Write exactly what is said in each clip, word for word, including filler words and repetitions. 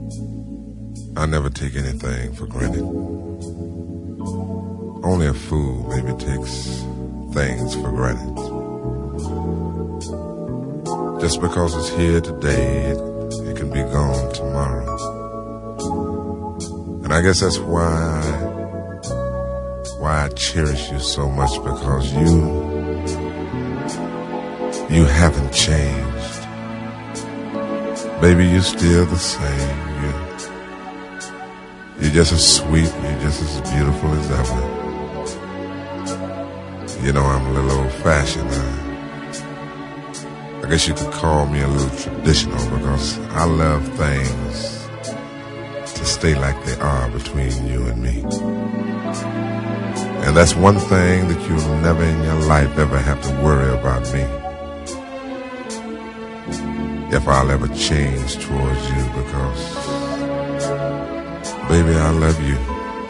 I never take anything for granted. Only a fool maybe takes things for granted. Just because it's here today, it, it can be gone tomorrow. And I guess that's why, why I cherish you so much, because you, you haven't changed. Baby, you're still the same. You, you're just as sweet, you're just as beautiful as ever. You know, I'm a little old-fashioned. I, I guess you could call me a little traditional, because I love things to stay like they are between you and me. And that's one thing that you'll never in your life ever have to worry about me. If I'll ever change towards you, because, baby, I love you.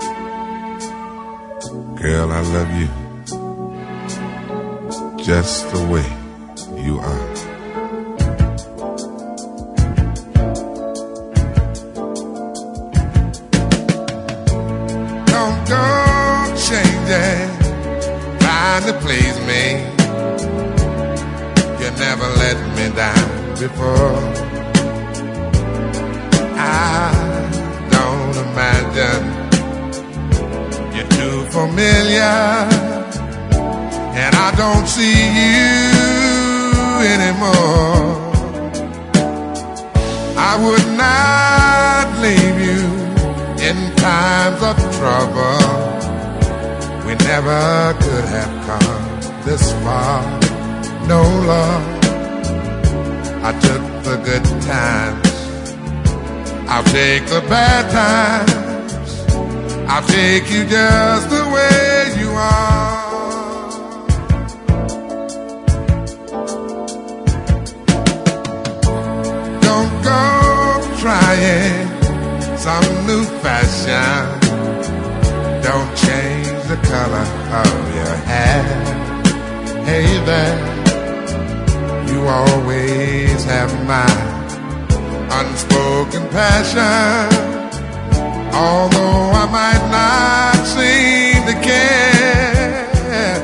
Girl, I love you. Just the way you are. Don't go changing, trying to please me. You never let me down before. I don't imagine you're too familiar, and I don't see you anymore. I would not leave you in times of trouble. We never could have come this far. No love. I took the good times, I'll take the bad times. I'll take you just the way you are. Don't go trying some new fashion. Don't change the color of your hair. Hey there, you always have my unspoken passion. Although I might not seem to care,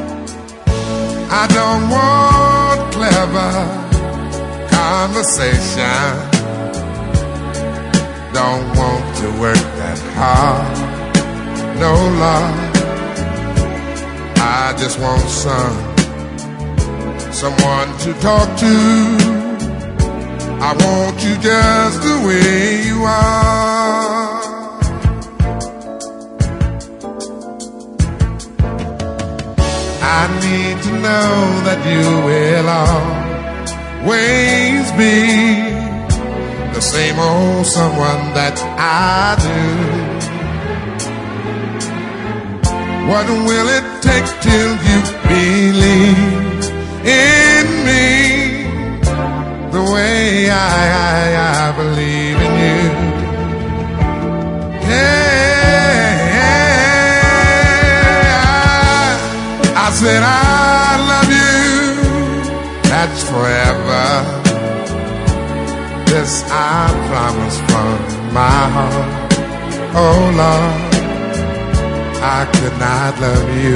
I don't want clever conversation. Don't want to work that hard. No love. I just want some someone to talk to. I want you just the way you are. I need to know that you will always be the same old someone that I do. What will it take till you believe in me the way I, I, I believe in you? Yeah, I, I said I love you, that's forever. This I promise from my heart. Oh Lord, I could not love you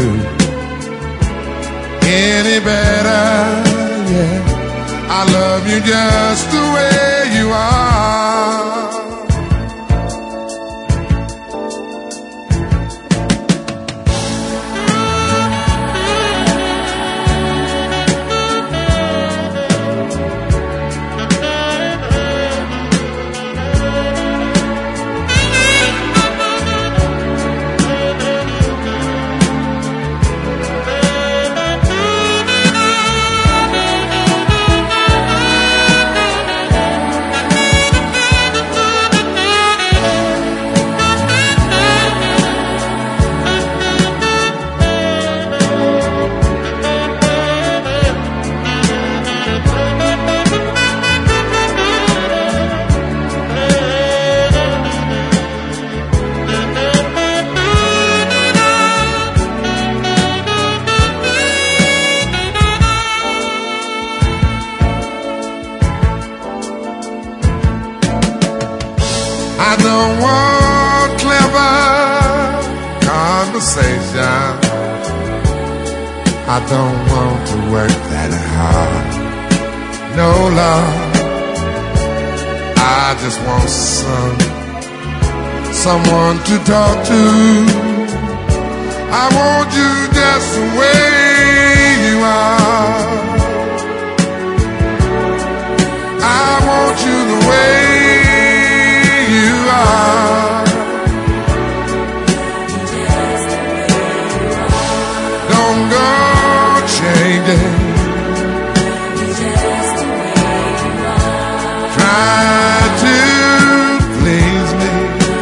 any better, yeah. I love you just the way you are. I don't want clever conversation. I don't want to work that hard. No love. I just want some someone to talk to. I want you just the way you are. I want you the way you are. Don't go changing. Try to please me.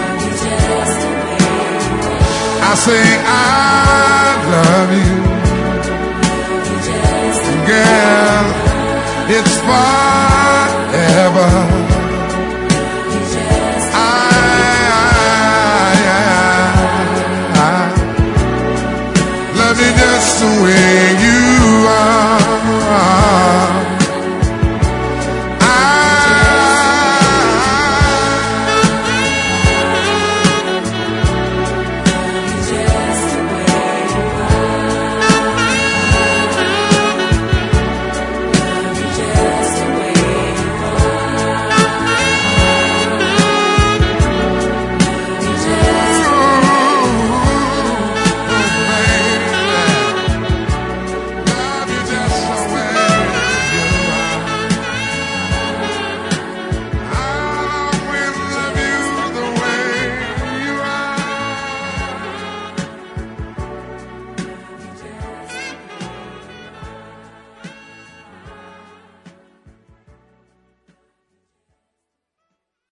I say I love you, girl. It's far.